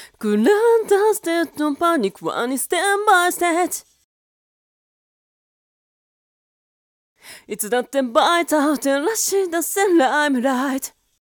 グランドステッドパニックワンにステンバイステージいつだってバイター照らし出せライムライト